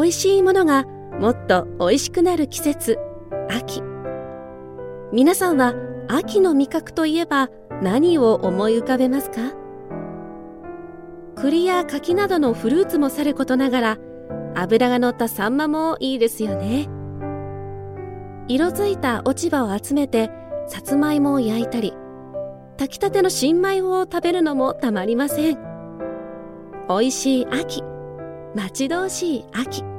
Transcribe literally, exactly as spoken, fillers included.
味しいものがもっと美味しくなる季節、秋。皆さんは秋の味覚といえば何を思い浮かべますか？栗や柿などのフルーツもさることながら、脂が乗ったサンマもいいですよね。色づいた落ち葉を集めてさつまいもを焼いたり、炊きたての新米を食べるのもたまりません。美味しい秋、待ち遠しい秋。